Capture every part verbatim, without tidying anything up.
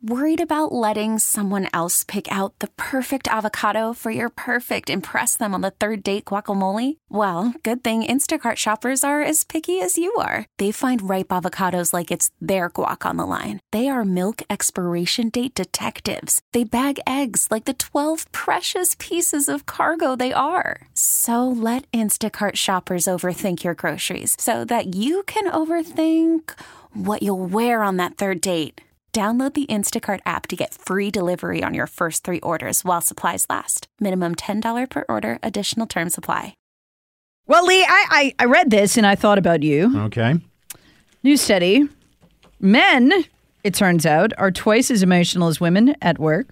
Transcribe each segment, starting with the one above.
Worried about letting someone else pick out the perfect avocado for your perfect impress them on the third date guacamole? Well, good thing Instacart shoppers are as picky as you are. They find ripe avocados like it's their guac on the line. They are milk expiration date detectives. They bag eggs like the twelve precious pieces of cargo they are. So let Instacart shoppers overthink your groceries so that you can overthink what you'll wear on that third date. Download the Instacart app to get free delivery on your first three orders while supplies last. Minimum ten dollars per order. Additional terms apply. Well, Lee, I, I, I read this and I thought about you. Okay. New study. Men, it turns out, are twice as emotional as women at work.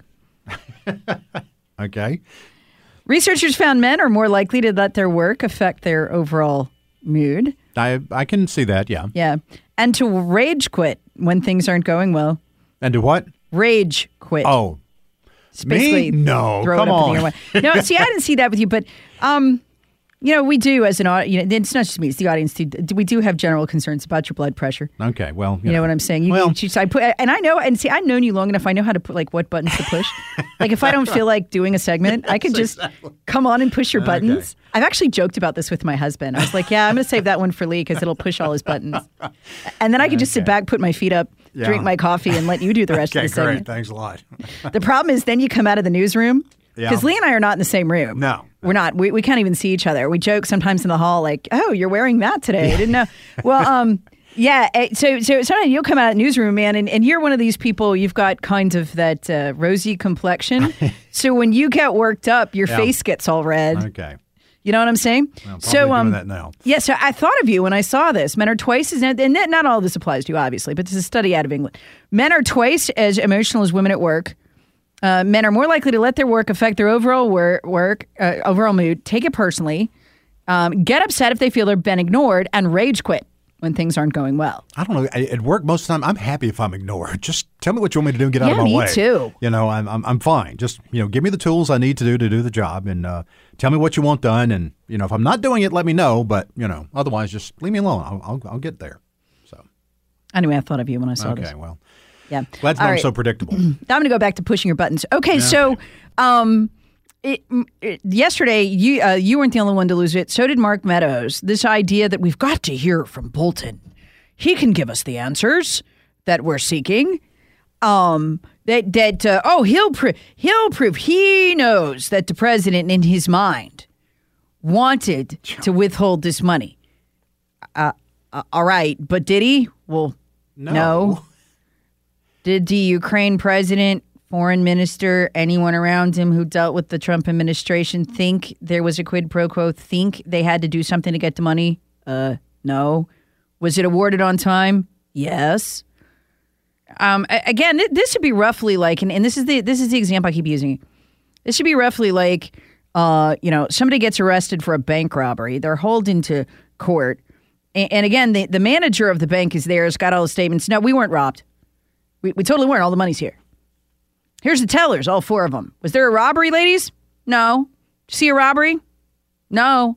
Okay. Researchers found men are more likely to let their work affect their overall mood. I I can see that, yeah. Yeah. And to rage quit when things aren't going well. And to what? Rage quit. Oh. It's basically me? No. throw Come it up on. in the air. No, see, I didn't see that with you, but um, you know, we do as an audience. You know, it's not just me; it's the audience too. We do have general concerns about your blood pressure. Okay, well, you, you know, know what I'm saying. You, well, you, I put, and I know, and see, I've known you long enough. I know how to put like what buttons to push. Like if I don't feel like doing a segment, I could just exactly. come on and push your buttons. Okay. I've actually joked about this with my husband. I was like, "Yeah, I'm going to save that one for Lee because it'll push all his buttons." And then I could okay. just sit back, put my feet up, yeah. drink my coffee, and let you do the rest okay, of the segment. Great, thanks a lot. The problem is, then you come out of the newsroom. Because yeah. Lee and I are not in the same room. No. We're not. We we can't even see each other. We joke sometimes in the hall like, oh, you're wearing that today. I didn't know. Well, um, yeah. So so sometimes you'll come out of the newsroom, man, and, and you're one of these people, you've got kind of that uh, rosy complexion. So when you get worked up, your yeah. face gets all red. Okay. You know what I'm saying? Well, I'm so um, doing that now. Yeah, so I thought of you when I saw this. Men are twice as, and not all of this applies to you, obviously, but this is a study out of England. Men are twice as emotional as women at work. Uh, men are more likely to let their work affect their overall wor- work, uh, overall mood, take it personally, um, get upset if they feel they've been ignored, and rage quit when things aren't going well. I don't know. At work, most of the time, I'm happy if I'm ignored. Just tell me what you want me to do and get out yeah, of my me way. Me too. You know, I'm, I'm I'm fine. Just, you know, give me the tools I need to do to do the job, and uh, tell me what you want done. And, you know, if I'm not doing it, let me know. But, you know, otherwise, just leave me alone. I'll I'll, I'll get there. So anyway, I thought of you when I saw okay, this. Okay, well. Yeah. Glad to know I'm so predictable. I'm going to go back to pushing your buttons. Okay, yeah, so okay. um, it, it, yesterday, you uh, you weren't the only one to lose it. So did Mark Meadows. This idea that we've got to hear from Bolton. He can give us the answers that we're seeking. Um, that, that uh, oh, he'll, pro- he'll prove he knows that the president in his mind wanted to withhold this money. Uh, uh, all right, but did he? Well, no. no. Did the Ukraine president, foreign minister, anyone around him who dealt with the Trump administration think there was a quid pro quo, think they had to do something to get the money? Uh, no. Was it awarded on time? Yes. Um, again, this should be roughly like, and, and this is the this is the example I keep using. This should be roughly like, uh, you know, somebody gets arrested for a bank robbery. They're hauled into court. And, and again, the, the manager of the bank is there, has got all the statements. No, we weren't robbed. We, we totally weren't. All the money's here. Here's the tellers, all four of them. Was there a robbery, ladies? No. Did you see a robbery? No.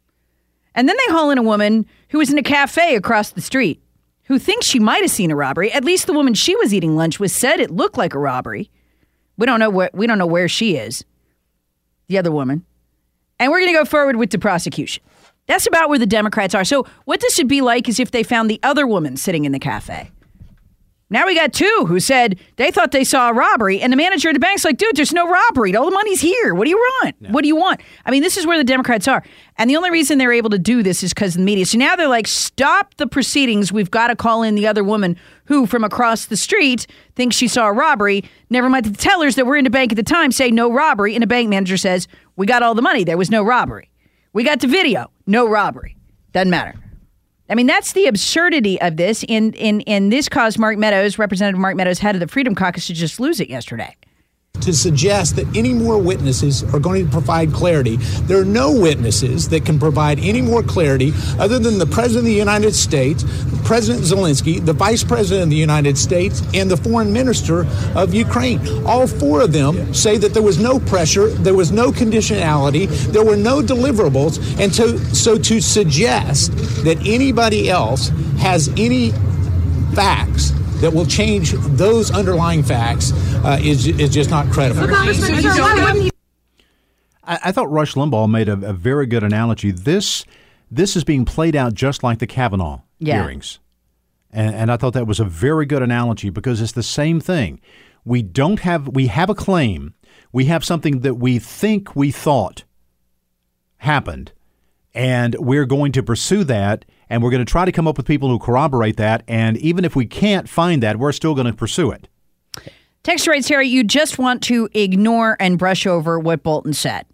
And then they haul in a woman who was in a cafe across the street who thinks she might have seen a robbery. At least the woman she was eating lunch with said it looked like a robbery. We don't know where, we don't know where she is, the other woman. And we're going to go forward with the prosecution. That's about where the Democrats are. So what this should be like is if they found the other woman sitting in the cafe. Now we got two who said they thought they saw a robbery, and the manager of the bank's like, dude, there's no robbery. All the money's here. What do you want? No. What do you want? I mean, this is where the Democrats are. And the only reason they're able to do this is because of the media. So now they're like, stop the proceedings. We've got to call in the other woman who, from across the street, thinks she saw a robbery. Never mind the tellers that were in the bank at the time say no robbery. And the bank manager says, we got all the money. There was no robbery. We got the video. No robbery. Doesn't matter. I mean, that's the absurdity of this. In in in this caused Mark Meadows, Representative Mark Meadows, head of the Freedom Caucus, to just lose it yesterday. To suggest that any more witnesses are going to provide clarity. There are no witnesses that can provide any more clarity other than the President of the United States, President Zelensky, the Vice President of the United States, and the Foreign Minister of Ukraine. All four of them say that there was no pressure, there was no conditionality, there were no deliverables. And to, so to suggest that anybody else has any facts that will change those underlying facts uh, is is just not credible. I, I thought Rush Limbaugh made a, a very good analogy. This this is being played out just like the Kavanaugh yeah. hearings. And, and I thought that was a very good analogy because it's the same thing. We don't have, we have a claim. We have something that we think we thought happened. And we're going to pursue that. And we're going to try to come up with people who corroborate that. And even if we can't find that, we're still going to pursue it. Text writes, Harry, you just want to ignore and brush over what Bolton said.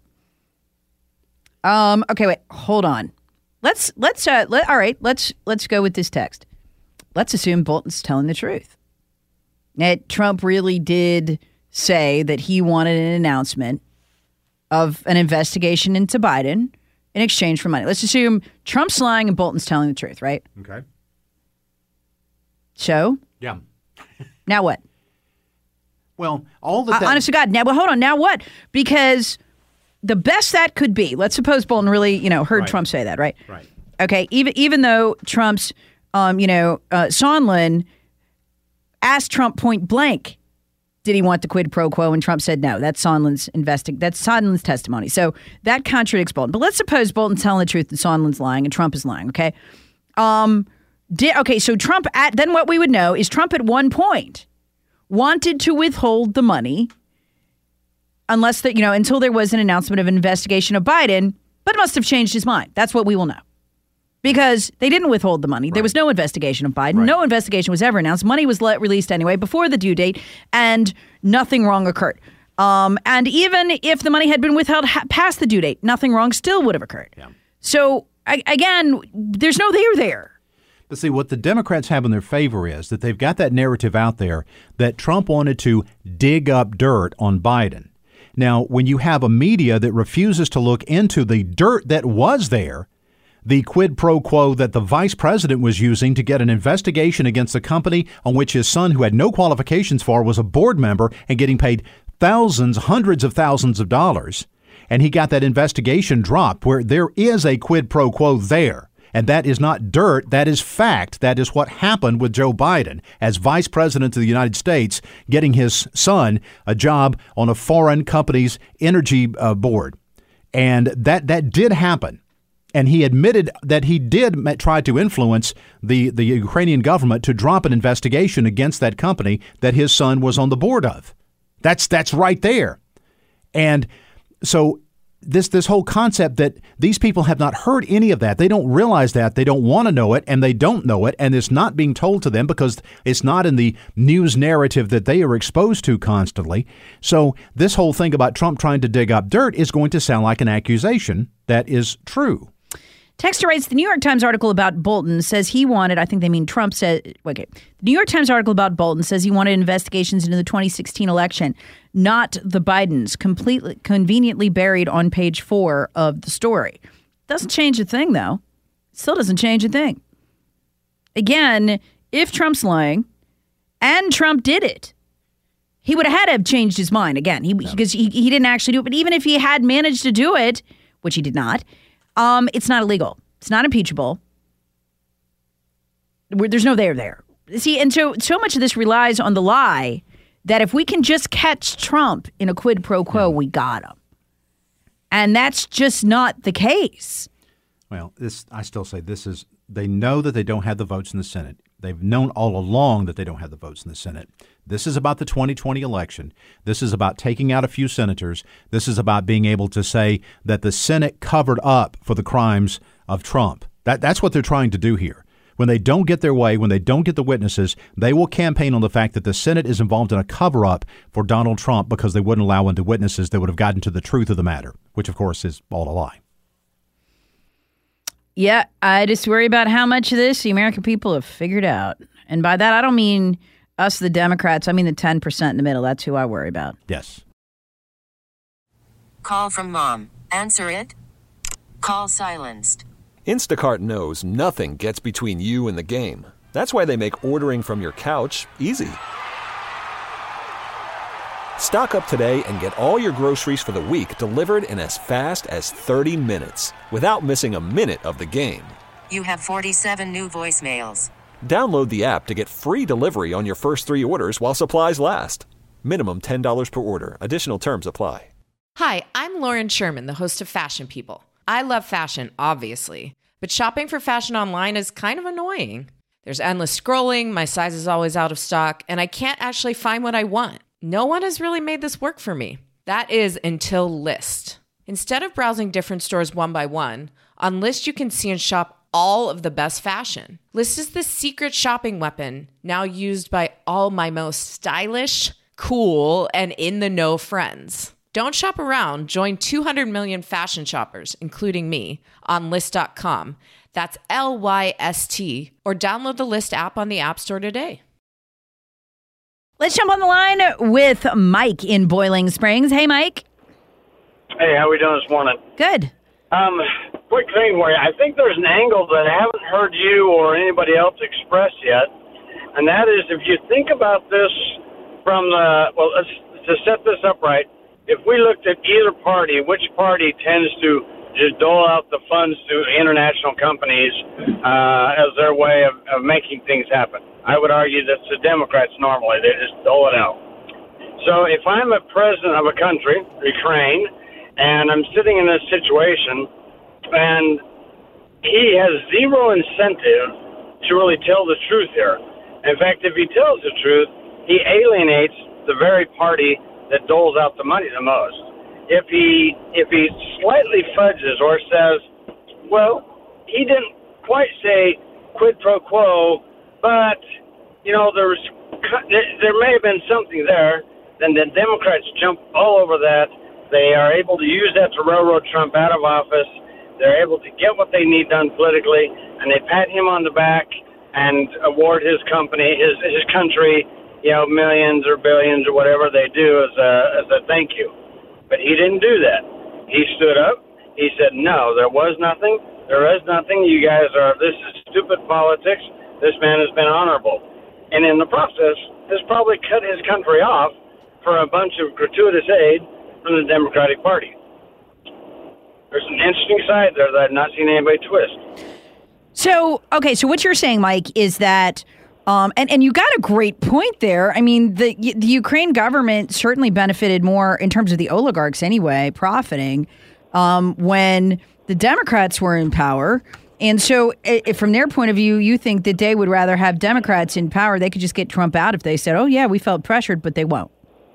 Um. Okay, wait. Hold on. Let's let's uh. Let, all right. Let's let's go with this text. Let's assume Bolton's telling the truth. That Trump really did say that he wanted an announcement of an investigation into Biden in exchange for money. Let's assume Trump's lying and Bolton's telling the truth, right? Okay. So? Yeah. Now what? Well, all that. Uh, honest to God. Now, well, hold on. Now what? Because the best that could be, let's suppose Bolton really, you know, heard right. Trump say that, right? Right. Okay. Even even though Trump's, um, you know, uh, Sondland asked Trump point blank, did he want the quid pro quo? And Trump said no. That's Sondland's investi- That's Sondland's testimony. So that contradicts Bolton. But let's suppose Bolton's telling the truth and Sondland's lying and Trump is lying. Okay. Um. Did, okay. So Trump at then what we would know is Trump at one point wanted to withhold the money unless that, you know, until there was an announcement of an investigation of Biden, but must have changed his mind. That's what we will know. Because they didn't withhold the money. Right. There was no investigation of Biden. Right. No investigation was ever announced. Money was let, released anyway before the due date, and nothing wrong occurred. Um, and even if the money had been withheld ha- past the due date, nothing wrong still would have occurred. Yeah. So, I, again, there's no there there. But see, what the Democrats have in their favor is that they've got that narrative out there that Trump wanted to dig up dirt on Biden. Now, when you have a media that refuses to look into the dirt that was there, the quid pro quo that the vice president was using to get an investigation against the company on which his son, who had no qualifications for, was a board member and getting paid thousands, hundreds of thousands of dollars. And he got that investigation dropped where there is a quid pro quo there. And that is not dirt. That is fact. That is what happened with Joe Biden as vice president of the United States, getting his son a job on a foreign company's energy uh, board. And that that did happen. And he admitted that he did try to influence the, the Ukrainian government to drop an investigation against that company that his son was on the board of. That's that's right there. And so this this whole concept that these people have not heard any of that. They don't realize that. They don't want to know it, and they don't know it, and it's not being told to them because it's not in the news narrative that they are exposed to constantly. So this whole thing about Trump trying to dig up dirt is going to sound like an accusation that is true. Texter writes, the New York Times article about Bolton says he wanted, I think they mean Trump said, okay, the New York Times article about Bolton says he wanted investigations into the twenty sixteen election, not the Bidens, completely conveniently buried on page four of the story. Doesn't change a thing, though. Still doesn't change a thing. Again, if Trump's lying and Trump did it, he would have had to have changed his mind again. He because he, he didn't actually do it. But even if he had managed to do it, which he did not, Um, it's not illegal. It's not impeachable. There's no there there. See, and so so much of this relies on the lie that if we can just catch Trump in a quid pro quo, we got him. And that's just not the case. Well, this I still say this is, they know that they don't have the votes in the Senate. They've known all along that they don't have the votes in the Senate. This is about the twenty twenty election. This is about taking out a few senators. This is about being able to say that the Senate covered up for the crimes of Trump. That, that's what they're trying to do here. When they don't get their way, when they don't get the witnesses, they will campaign on the fact that the Senate is involved in a cover-up for Donald Trump because they wouldn't allow in the witnesses that would have gotten to the truth of the matter, which, of course, is all a lie. Yeah, I just worry about how much of this the American people have figured out. And by that, I don't mean us, the Democrats. I mean the ten percent in the middle. That's who I worry about. Yes. Call from mom. Answer it. Call silenced. Instacart knows nothing gets between you and the game. That's why they make ordering from your couch easy. Stock up today and get all your groceries for the week delivered in as fast as thirty minutes without missing a minute of the game. You have forty-seven new voicemails. Download the app to get free delivery on your first three orders while supplies last. Minimum ten dollars per order. Additional terms apply. Hi, I'm Lauren Sherman, the host of Fashion People. I love fashion, obviously, but shopping for fashion online is kind of annoying. There's endless scrolling, my size is always out of stock, and I can't actually find what I want. No one has really made this work for me. That is until Lyst. Instead of browsing different stores one by one, on Lyst you can see and shop all of the best fashion. Lyst is the secret shopping weapon now used by all my most stylish, cool, and in-the-know friends. Don't shop around. Join two hundred million fashion shoppers, including me, on Lyst dot com. That's L Y S T, or download the Lyst app on the App Store today. Let's jump on the line with Mike in Boiling Springs. Hey, Mike. Hey, how we doing this morning? Good. Um, quick thing for you. I think there's an angle that I haven't heard you or anybody else express yet, and that is if you think about this from the, well, let's, to set this up right, if we looked at either party, which party tends to just dole out the funds to international companies uh, as their way of, of making things happen? I would argue that's the Democrats normally. They just dole it out. So if I'm a president of a country, Ukraine, and I'm sitting in this situation, and he has zero incentive to really tell the truth here. In fact, if he tells the truth, he alienates the very party that doles out the money the most. If he if he slightly fudges or says, well, he didn't quite say quid pro quo, but, you know, there's, there may have been something there, then the Democrats jump all over that. They are able to use that to railroad Trump out of office. They're able to get what they need done politically, and they pat him on the back and award his company, his his country, you know, millions or billions or whatever they do as a as a thank you. But he didn't do that. He stood up. He said, no, there was nothing. There is nothing. You guys are, this is stupid politics. This man has been honorable. And in the process, has probably cut his country off for a bunch of gratuitous aid from the Democratic Party. There's an interesting side there that I've not seen anybody twist. So, okay, so what you're saying, Mike, is that, um, and, and you got a great point there. I mean, the the Ukraine government certainly benefited more in terms of the oligarchs anyway, profiting, um, when the Democrats were in power. And so if from their point of view, you think that they would rather have Democrats in power, they could just get Trump out if they said, oh, yeah, we felt pressured, but they won't.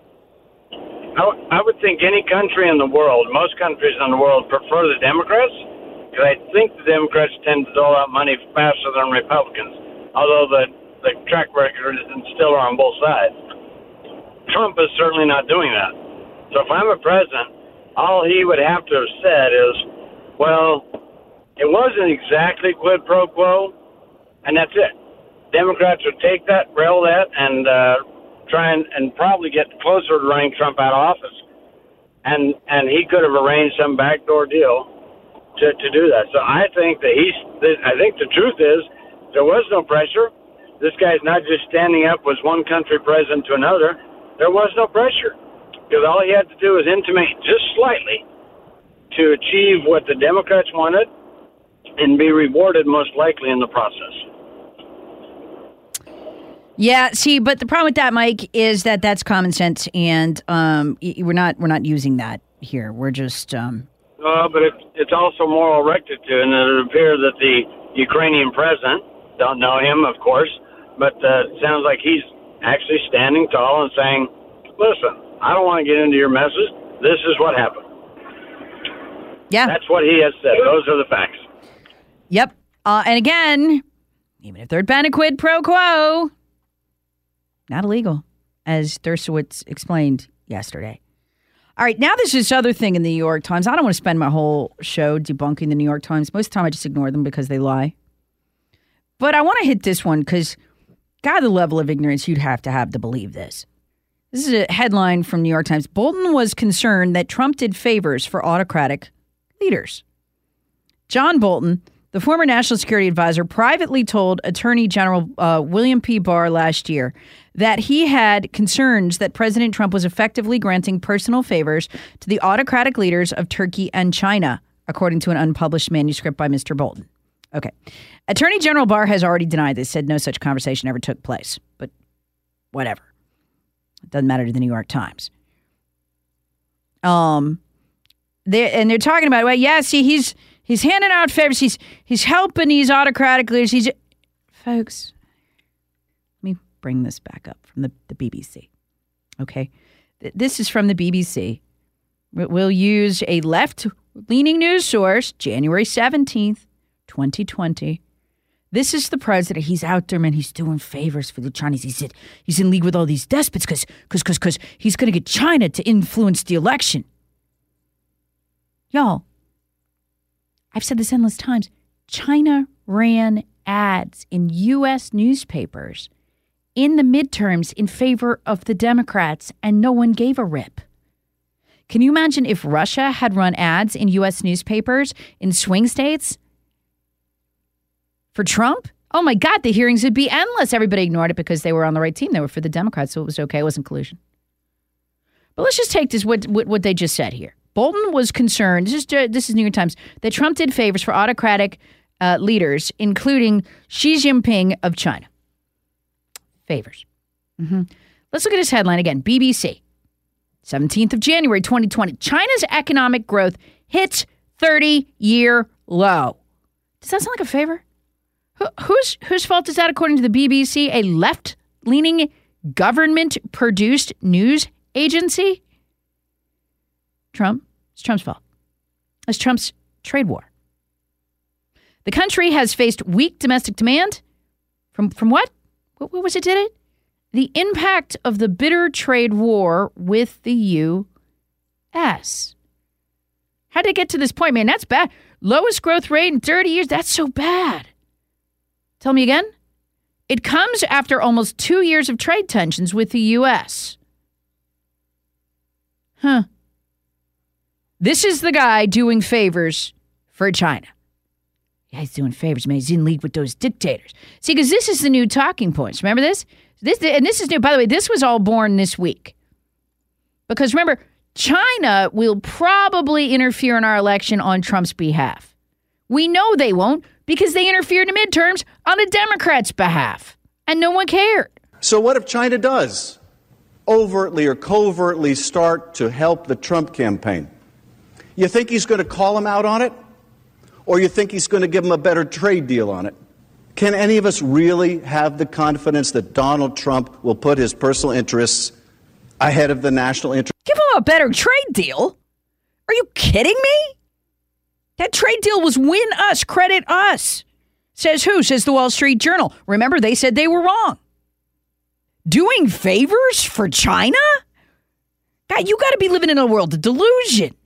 I would think any country in the world, most countries in the world, prefer the Democrats, because I think the Democrats tend to dole out money faster than Republicans, although the, the track record is still on both sides. Trump is certainly not doing that. So if I'm a president, all he would have to have said is, well, it wasn't exactly quid pro quo, and that's it. Democrats would take that, rail that, and uh, try and, and probably get closer to running Trump out of office. And and he could have arranged some backdoor deal to, to do that. So I think that he's, I think the truth is there was no pressure. This guy's not just standing up as one country president to another. There was no pressure because all he had to do was intimate just slightly to achieve what the Democrats wanted and be rewarded most likely in the process. Yeah, see, but the problem with that, Mike, is that that's common sense, and um, we're not we're not using that here. We're just. Um... Uh, but it, it's also moral rectitude, and it appears that the Ukrainian president, don't know him, of course, but uh, it sounds like he's actually standing tall and saying, "Listen, I don't want to get into your messes. This is what happened." Yeah, that's what he has said. Those are the facts. Yep, uh, and again, even if there'd been a quid pro quo. Not illegal, as Dershowitz explained yesterday. All right, now there's this other thing in the New York Times. I don't want to spend my whole show debunking the New York Times. Most of the time I just ignore them because they lie. But I want to hit this one because, God, the level of ignorance you'd have to have to believe this. This is a headline from New York Times. Bolton was concerned that Trump did favors for autocratic leaders. John Bolton, the former national security advisor, privately told Attorney General uh, William P. Barr last year that he had concerns that President Trump was effectively granting personal favors to the autocratic leaders of Turkey and China, according to an unpublished manuscript by Mister Bolton. Okay. Attorney General Barr has already denied this, said no such conversation ever took place. But whatever. It doesn't matter to the New York Times. Um, they and they're talking about, well, yeah, see, he's he's handing out favors. He's he's helping these autocratic leaders. He's, folks, let me bring this back up from the, the B B C. Okay. This is from the B B C. We'll use a left-leaning news source, January seventeenth, twenty twenty. This is the president. He's out there, man. He's doing favors for the Chinese. He said he's in league with all these despots because because because because he's going to get China to influence the election. Y'all, I've said this endless times. China ran ads in U S newspapers in the midterms in favor of the Democrats, and no one gave a rip. Can you imagine if Russia had run ads in U S newspapers in swing states for Trump? Oh my God, the hearings would be endless. Everybody ignored it because they were on the right team. They were for the Democrats, so it was okay. It wasn't collusion. But let's just take this, what, what, what they just said here. Bolton was concerned, this is, this is New York Times, that Trump did favors for autocratic uh, leaders, including Xi Jinping of China. Favors. Mm-hmm. Let's look at this headline again. B B C. seventeenth of January, twenty twenty. China's economic growth hits thirty-year low. Does that sound like a favor? Who, whose, whose fault is that, according to the B B C, a left-leaning government-produced news agency? Trump. It's Trump's fault. It's Trump's trade war. The country has faced weak domestic demand. From, from what? What, what was it, did it? The impact of the bitter trade war with the U S. How did it get to this point, man? That's bad. Lowest growth rate in thirty years. That's so bad. Tell me again. It comes after almost two years of trade tensions with the U S. Huh. This is the guy doing favors for China. Yeah, he's doing favors, man. He's in league with those dictators. See, because this is the new talking points. Remember this? This and this is new. By the way, this was all born this week. Because remember, China will probably interfere in our election on Trump's behalf. We know they won't because they interfered in the midterms on the Democrats' behalf. And no one cared. So what if China does overtly or covertly start to help the Trump campaign? You think he's going to call him out on it? Or you think he's going to give him a better trade deal on it? Can any of us really have the confidence that Donald Trump will put his personal interests ahead of the national interest? Give him a better trade deal? Are you kidding me? That trade deal was win us, credit us. Says who? Says the Wall Street Journal. Remember, they said they were wrong. Doing favors for China? God, you got to be living in a world of delusion.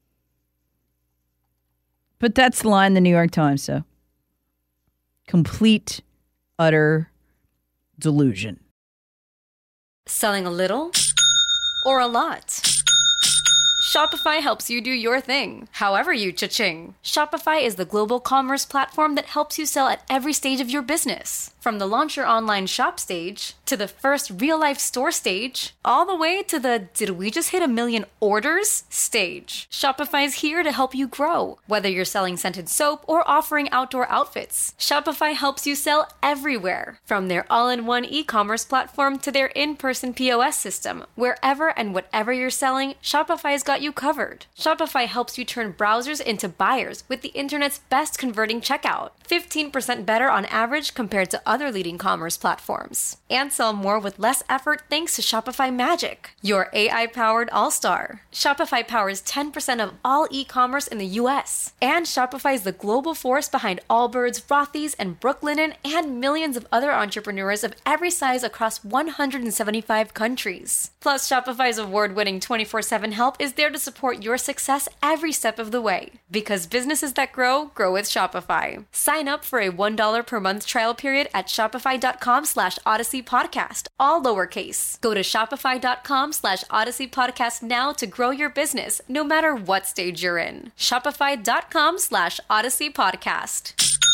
But that's the line in the New York Times, so. Complete, utter delusion. Selling a little or a lot? Shopify helps you do your thing, however you cha-ching. Shopify is the global commerce platform that helps you sell at every stage of your business. From the launch your online shop stage, to the first real-life store stage, all the way to the did we just hit a million orders stage. Shopify's here to help you grow. Whether you're selling scented soap or offering outdoor outfits, Shopify helps you sell everywhere. From their all-in-one e-commerce platform to their in-person P O S system, wherever and whatever you're selling, Shopify's got you covered. Shopify helps you turn browsers into buyers with the internet's best converting checkout. fifteen percent better on average compared to other leading commerce platforms. And sell more with less effort thanks to Shopify Magic, your A I-powered all-star. Shopify powers ten percent of all e-commerce in the U S. And Shopify is the global force behind Allbirds, Rothy's, and Brooklinen, and millions of other entrepreneurs of every size across one hundred seventy-five countries. Plus, Shopify's award-winning twenty-four seven help is there to support your success every step of the way. Because businesses that grow, grow with Shopify. Sign up for a one dollar per month trial period at shopify.com slash Odyssey Podcast, all lowercase. Go to shopify.com slash Odyssey Podcast now to grow your business, no matter what stage you're in. Shopify.com slash Odyssey Podcast.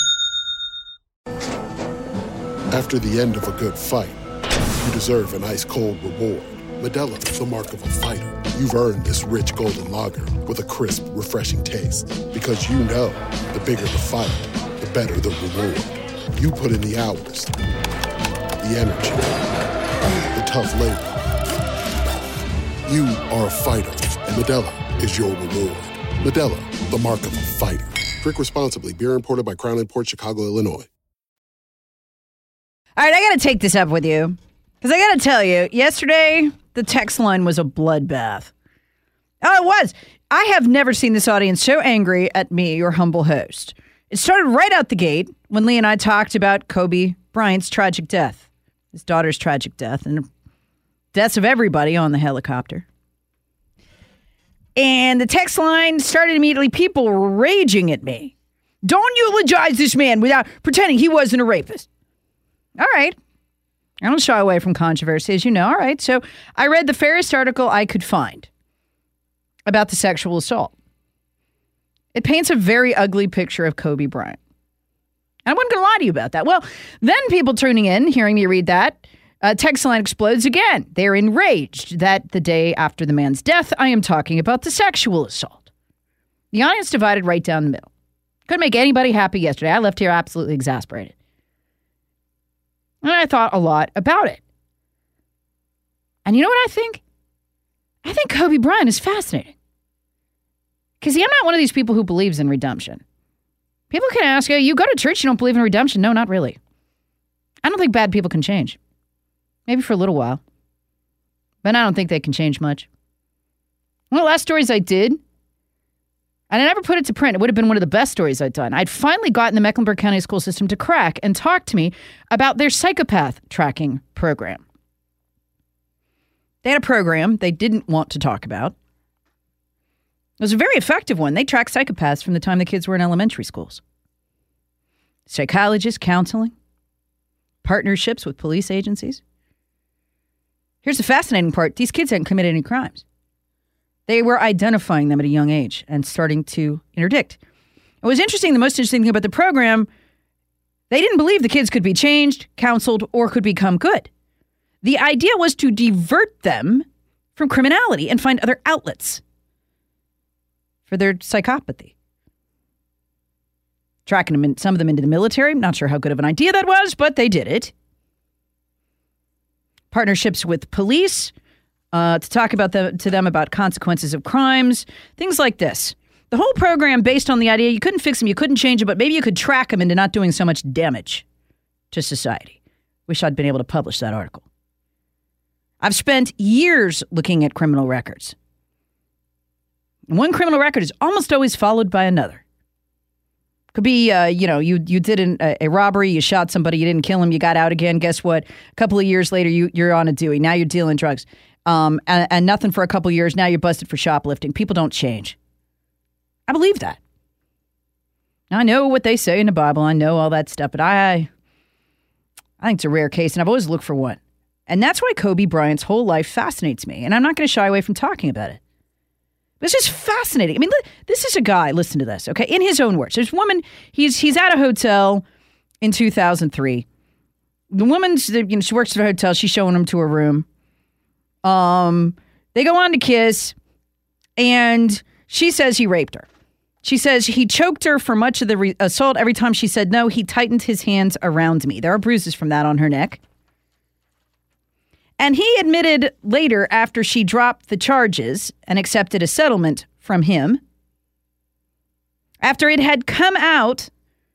After the end of a good fight, you deserve an ice-cold reward. Modelo is the mark of a fighter. You've earned this rich golden lager with a crisp, refreshing taste. Because you know, the bigger the fight, the better the reward. You put in the hours, the energy, the tough labor. You are a fighter, and Modelo is your reward. Modelo, the mark of a fighter. Drink responsibly. Beer imported by Crown Imports, Chicago, Illinois. All right, I got to take this up with you because I got to tell you, yesterday the text line was a bloodbath. Oh, it was. I have never seen this audience so angry at me, your humble host. It started right out the gate when Lee and I talked about Kobe Bryant's tragic death, his daughter's tragic death, and the deaths of everybody on the helicopter. And the text line started immediately, people raging at me. Don't eulogize this man without pretending he wasn't a rapist. All right. I don't shy away from controversy, as you know. All right. So I read the fairest article I could find about the sexual assault. It paints a very ugly picture of Kobe Bryant. I wasn't going to lie to you about that. Well, then people tuning in, hearing me read that, uh, text line explodes again. They're enraged that the day after the man's death, I am talking about the sexual assault. The audience divided right down the middle. Couldn't make anybody happy yesterday. I left here absolutely exasperated. And I thought a lot about it. And you know what I think? I think Kobe Bryant is fascinating. Because, see, I'm not one of these people who believes in redemption. People can ask, you, you go to church, you don't believe in redemption? No, not really. I don't think bad people can change. Maybe for a little while. But I don't think they can change much. One of the last stories I did, and I never put it to print. It would have been one of the best stories I'd done. I'd finally gotten the Mecklenburg County school system to crack and talk to me about their psychopath tracking program. They had a program they didn't want to talk about. It was a very effective one. They tracked psychopaths from the time the kids were in elementary schools. Psychologists, counseling, partnerships with police agencies. Here's the fascinating part. These kids hadn't committed any crimes. They were identifying them at a young age and starting to interdict. It was interesting, the most interesting thing about the program, they didn't believe the kids could be changed, counseled, or could become good. The idea was to divert them from criminality and find other outlets for their psychopathy. Tracking them in, some of them into the military. Not sure how good of an idea that was, but they did it. Partnerships with police. Uh, to talk about the, to them about consequences of crimes, things like this. The whole program based on the idea you couldn't fix them, you couldn't change them, but maybe you could track them into not doing so much damage to society. Wish I'd been able to publish that article. I've spent years looking at criminal records. And one criminal record is almost always followed by another. Could be, uh, you know, you you did an, a, a robbery, you shot somebody, you didn't kill him, you got out again. Guess what? A couple of years later, you, you're on a Dewey. Now you're dealing drugs. Um, and, and nothing for a couple years. Now you're busted for shoplifting. People don't change. I believe that. I know what they say in the Bible. I know all that stuff, but I, I think it's a rare case, and I've always looked for one. And that's why Kobe Bryant's whole life fascinates me, and I'm not going to shy away from talking about it. But it's just fascinating. I mean, this is a guy, listen to this, okay? In his own words, there's a woman, he's, he's at a hotel in two thousand three. The woman's, you know, she works at a hotel. She's showing him to her room. Um, they go on to kiss, and she says he raped her. She says he choked her for much of the re- assault. Every time she said no, he tightened his hands around me. There are bruises from that on her neck. And he admitted later, after she dropped the charges and accepted a settlement from him, after it had come out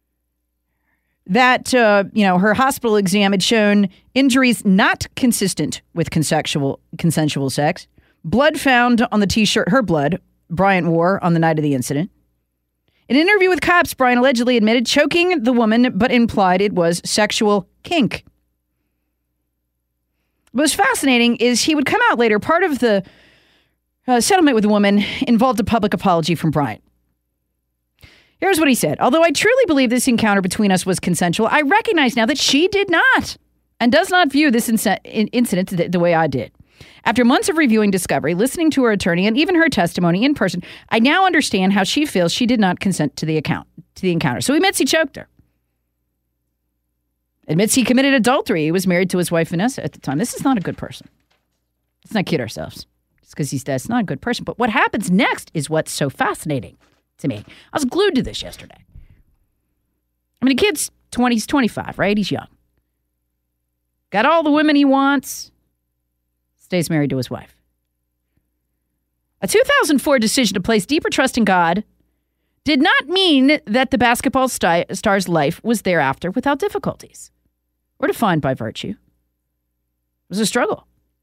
that, uh, you know, her hospital exam had shown injuries not consistent with consensual, consensual sex, blood found on the T-shirt, her blood, Bryant wore on the night of the incident. In an interview with cops, Bryant allegedly admitted choking the woman, but implied it was sexual kink. What was fascinating is he would come out later. Part of the uh, settlement with the woman involved a public apology from Bryant. Here's what he said. Although I truly believe this encounter between us was consensual, I recognize now that she did not and does not view this inc- incident the, the way I did. After months of reviewing discovery, listening to her attorney, and even her testimony in person, I now understand how she feels she did not consent to the account to the encounter. So he admits he choked her. Admits he committed adultery. He was married to his wife, Vanessa, at the time. This is not a good person. Let's not kid ourselves. Just because he's dead, it's not a good person. But what happens next is what's so fascinating to me. I was glued to this yesterday. I mean, a kid's twenty, he's twenty-five, right? He's young. Got all the women he wants. Stays married to his wife. A two thousand four decision to place deeper trust in God did not mean that the basketball st- star's life was thereafter without difficulties or defined by virtue. It was a struggle.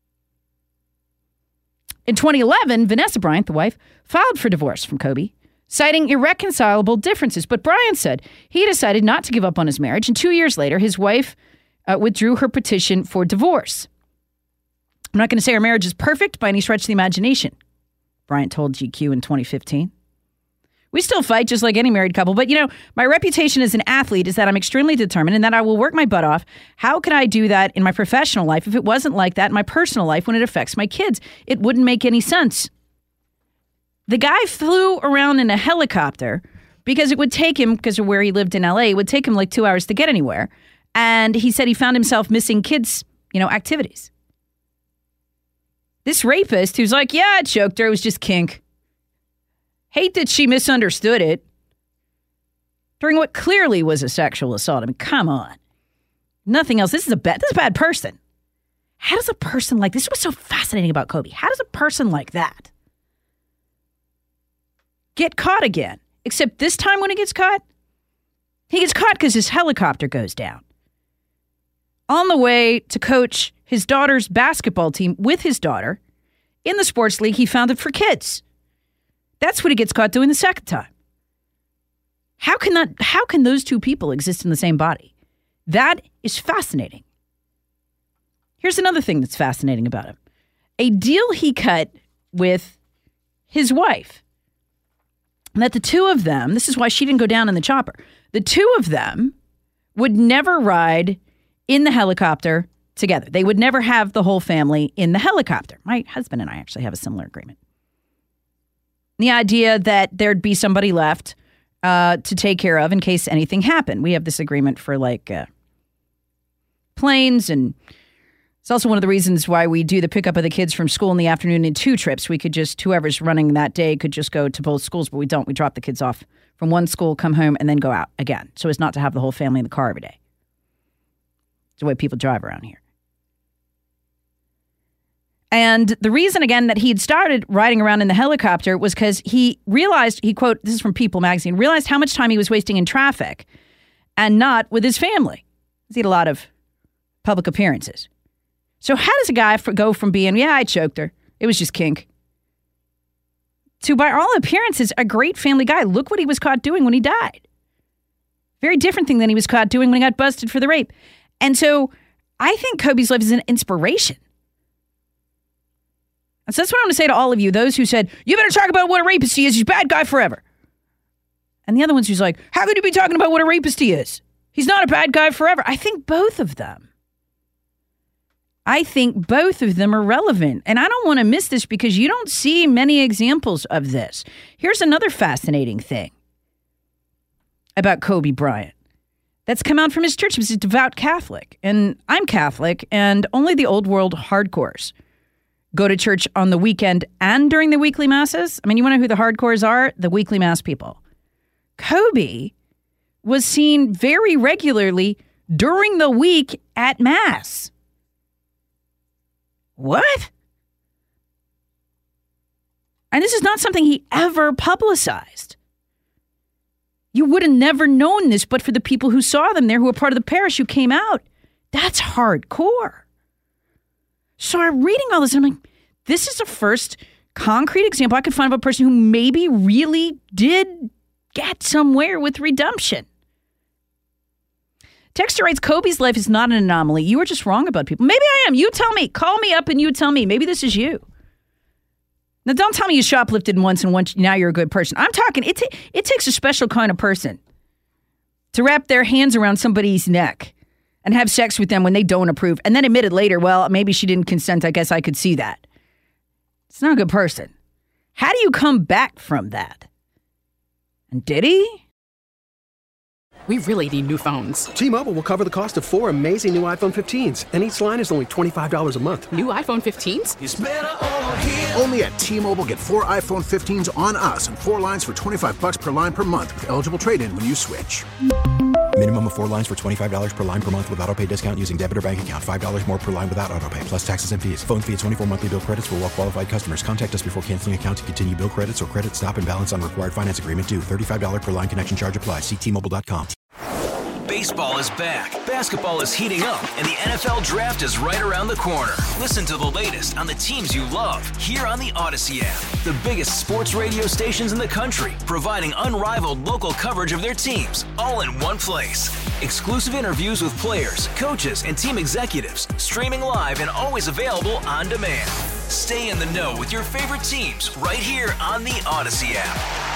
In twenty eleven, Vanessa Bryant, the wife, filed for divorce from Kobe, citing irreconcilable differences. But Bryant said he decided not to give up on his marriage, and two years later, his wife uh, withdrew her petition for divorce. I'm not going to say our marriage is perfect by any stretch of the imagination, Bryant told G Q in twenty fifteen. We still fight just like any married couple, but you know, my reputation as an athlete is that I'm extremely determined and that I will work my butt off. How could I do that in my professional life if it wasn't like that in my personal life when it affects my kids? It wouldn't make any sense. The guy flew around in a helicopter because it would take him, because of where he lived in L A, it would take him like two hours to get anywhere. And he said he found himself missing kids, you know, activities. This rapist who's like, yeah, I choked her, it was just kink. Hate that she misunderstood it during what clearly was a sexual assault. I mean, come on. Nothing else. This is a bad, this is a bad person. How does a person like, this is what's so fascinating about Kobe. How does a person like that get caught again? Except this time when he gets caught, he gets caught because his helicopter goes down. On the way to coach his daughter's basketball team with his daughter in the sports league he founded for kids. That's what he gets caught doing the second time. How can that, how can those two people exist in the same body? That is fascinating. Here's another thing that's fascinating about him. A deal he cut with his wife. And that the two of them, this is why she didn't go down in the chopper, the two of them would never ride in the helicopter together. They would never have the whole family in the helicopter. My husband and I actually have a similar agreement. The idea that there'd be somebody left uh, to take care of in case anything happened. We have this agreement for like uh, planes, and it's also one of the reasons why we do the pickup of the kids from school in the afternoon in two trips. We could just, whoever's running that day could just go to both schools, but we don't. We drop the kids off from one school, come home, and then go out again, so as not to have the whole family in the car every day. It's the way people drive around here. And the reason, again, that he had started riding around in the helicopter was because he realized, he quote, this is from People magazine, realized how much time he was wasting in traffic and not with his family. He had a lot of public appearances. So how does a guy go from being, yeah, I choked her, it was just kink, to, by all appearances, a great family guy? Look what he was caught doing when he died. Very different thing than he was caught doing when he got busted for the rape. And so I think Kobe's life is an inspiration. And so that's what I'm going to say to all of you, those who said, you better talk about what a rapist he is. He's a bad guy forever. And the other ones who's like, how could you be talking about what a rapist he is? He's not a bad guy forever. I think both of them. I think both of them are relevant. And I don't want to miss this because you don't see many examples of this. Here's another fascinating thing about Kobe Bryant that's come out from his church. He's a devout Catholic. And I'm Catholic, and only the old world hardcores go to church on the weekend and during the weekly masses. I mean, you want to know who the hardcores are? The weekly mass people. Kobe was seen very regularly during the week at mass. What? And this is not something he ever publicized. You would have never known this but for the people who saw them there, who were part of the parish, who came out. That's hardcore. So I'm reading all this and I'm like, this is the first concrete example I could find of a person who maybe really did get somewhere with redemption. Texter writes, Kobe's life is not an anomaly. You are just wrong about people. Maybe I am. You tell me. Call me up and you tell me. Maybe this is you. Now, don't tell me you shoplifted once and once now you're a good person. I'm talking, it, t- it takes a special kind of person to wrap their hands around somebody's neck and have sex with them when they don't approve, and then admit it later, well, maybe she didn't consent. I guess I could see that. It's not a good person. How do you come back from that? And did he? We really need new phones. T-Mobile will cover the cost of four amazing new iPhone fifteens, and each line is only twenty-five dollars a month. New iPhone fifteens? It's better over here. Only at T-Mobile, get four iPhone fifteens on us and four lines for twenty-five bucks per line per month with eligible trade-in when you switch. Minimum of four lines for twenty-five dollars per line per month with autopay discount using debit or bank account. five dollars more per line without autopay, plus taxes and fees. Phone fee at twenty-four monthly bill credits for well qualified customers. Contact us before canceling account to continue bill credits or credit stop and balance on required finance agreement due. thirty-five dollars per line connection charge applies. See T Mobile dot com. Baseball is back, basketball is heating up, and the N F L Draft is right around the corner. Listen to the latest on the teams you love here on the Odyssey app. The biggest sports radio stations in the country, providing unrivaled local coverage of their teams, all in one place. Exclusive interviews with players, coaches, and team executives, streaming live and always available on demand. Stay in the know with your favorite teams right here on the Odyssey app.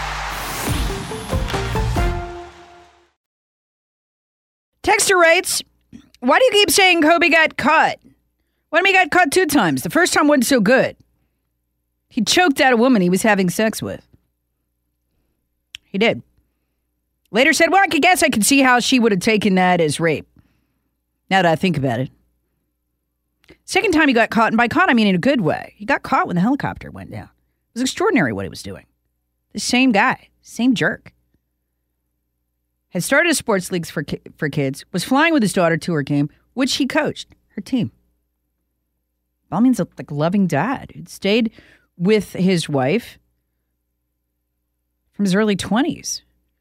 Texter writes, why do you keep saying Kobe got caught? What if he got caught two times? The first time wasn't so good. He choked out a woman he was having sex with. He did. Later said, well, I could guess I could see how she would have taken that as rape. Now that I think about it. Second time he got caught, and by caught I mean in a good way. He got caught when the helicopter went down. It was extraordinary what he was doing. The same guy, same jerk. Had started a sports leagues for ki- for kids, was flying with his daughter to her game, which he coached, her team. All means a like, loving dad who'd stayed with his wife from his early twenties.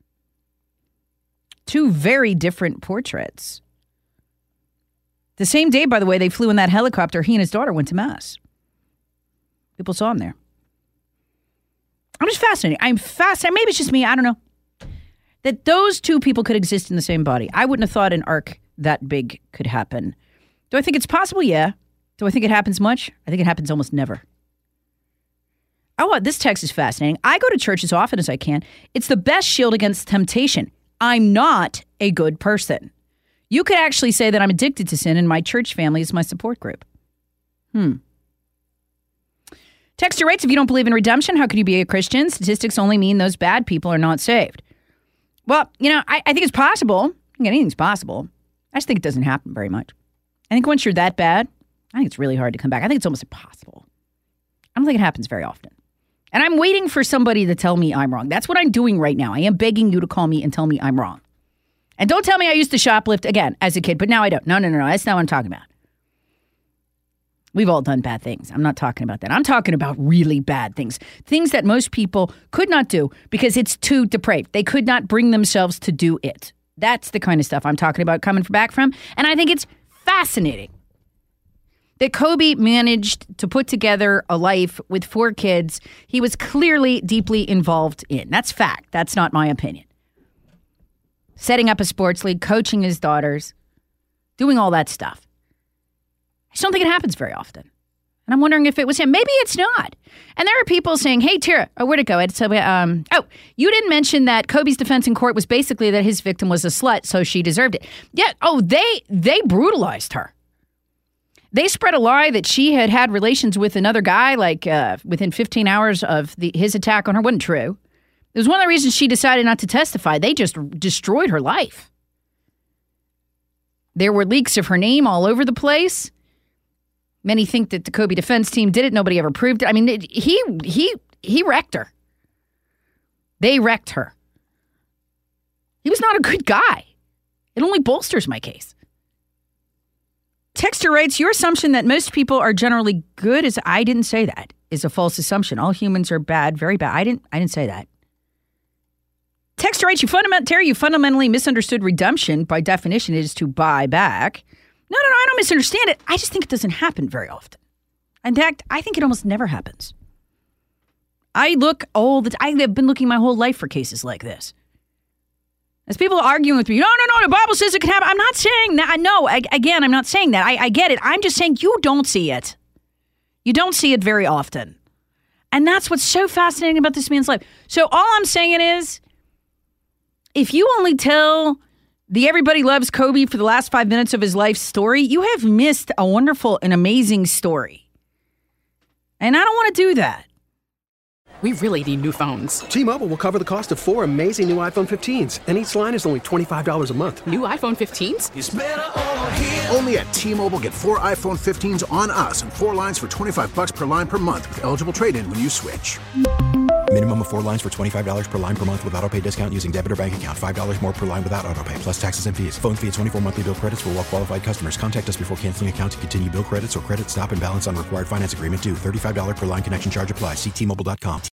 Two very different portraits. The same day, by the way, they flew in that helicopter, he and his daughter went to Mass. People saw him there. I'm just fascinated. I'm fascinated. Maybe it's just me. I don't know. That those two people could exist in the same body. I wouldn't have thought an arc that big could happen. Do I think it's possible? Yeah. Do I think it happens much? I think it happens almost never. Oh, this text is fascinating. I go to church as often as I can. It's the best shield against temptation. I'm not a good person. You could actually say that I'm addicted to sin and my church family is my support group. Hmm. Texter writes, if you don't believe in redemption, how could you be a Christian? Statistics only mean those bad people are not saved. Well, you know, I, I think it's possible. I think anything's possible. I just think it doesn't happen very much. I think once you're that bad, I think it's really hard to come back. I think it's almost impossible. I don't think it happens very often. And I'm waiting for somebody to tell me I'm wrong. That's what I'm doing right now. I am begging you to call me and tell me I'm wrong. And don't tell me I used to shoplift again as a kid, but now I don't. No, no, no, no. That's not what I'm talking about. We've all done bad things. I'm not talking about that. I'm talking about really bad things. Things that most people could not do because it's too depraved. They could not bring themselves to do it. That's the kind of stuff I'm talking about coming back from. And I think it's fascinating that Kobe managed to put together a life with four kids he was clearly deeply involved in. That's fact. That's not my opinion. Setting up a sports league, coaching his daughters, doing all that stuff. I just don't think it happens very often. And I'm wondering if it was him. Maybe it's not. And there are people saying, hey, Tara, oh, where'd it go? It's, um, oh, you didn't mention that Kobe's defense in court was basically that his victim was a slut, so she deserved it. Yeah, oh, they they brutalized her. They spread a lie that she had had relations with another guy, like uh, within fifteen hours of the, his attack on her. Wasn't true. It was one of the reasons she decided not to testify. They just destroyed her life. There were leaks of her name all over the place. Many think that the Kobe defense team did it. Nobody ever proved it. I mean, it, he he he wrecked her. They wrecked her. He was not a good guy. It only bolsters my case. Texter writes, your assumption that most people are generally good is, I didn't say that, is a false assumption. All humans are bad, very bad. I didn't I didn't say that. Texter writes, you fundament- Terry, you fundamentally misunderstood redemption. By definition, it is to buy back. No, no, no, I don't misunderstand it. I just think it doesn't happen very often. In fact, I think it almost never happens. I look all the time. I've been looking my whole life for cases like this. As people are arguing with me, no, no, no, the Bible says it can happen. I'm not saying that. No, I, again, I'm not saying that. I, I get it. I'm just saying you don't see it. You don't see it very often. And that's what's so fascinating about this man's life. So all I'm saying is, if you only tell the everybody loves Kobe for the last five minutes of his life story, you have missed a wonderful and amazing story. And I don't want to do that. We really need new phones. T-Mobile will cover the cost of four amazing new iPhone fifteens, and each line is only twenty-five dollars a month. New iPhone fifteens? It's better over here. Only at T-Mobile, get four iPhone fifteens on us and four lines for twenty-five bucks per line per month with eligible trade-in when you switch. Minimum of four lines for twenty-five dollars per line per month with autopay discount using debit or bank account. five dollars more per line without autopay, plus taxes and fees. Phone fee at twenty-four monthly bill credits for well-qualified customers. Contact us before canceling account to continue bill credits or credit stop and balance on required finance agreement due. thirty-five dollars per line connection charge applies. See T Mobile dot com.